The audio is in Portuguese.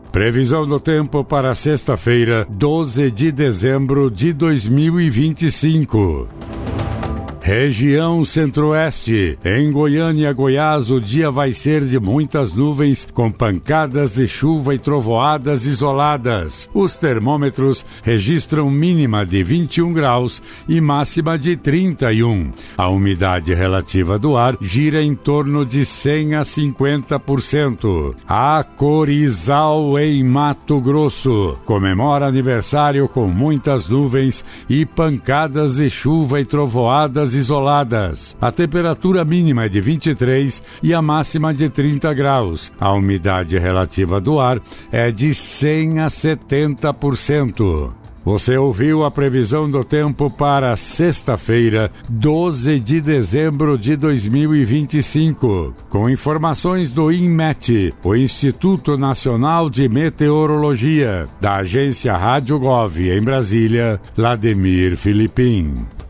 Previsão do tempo para sexta-feira, 12 de dezembro de 2025. Região Centro-Oeste. Em Goiânia, Goiás, o dia vai ser de muitas nuvens, com pancadas de chuva e trovoadas isoladas. Os termômetros registram mínima de 21 graus e máxima de 31. A umidade relativa do ar gira em torno de 100 a 50%. A Corizal, em Mato Grosso, comemora aniversário com muitas nuvens e pancadas de chuva e trovoadas isoladas. A temperatura mínima é de 23 e a máxima de 30 graus. A umidade relativa do ar é de 100 a 70%. Você ouviu a previsão do tempo para sexta-feira, 12 de dezembro de 2025, com informações do INMET, o Instituto Nacional de Meteorologia, da agência Rádio Gov em Brasília, Lademir Filipim.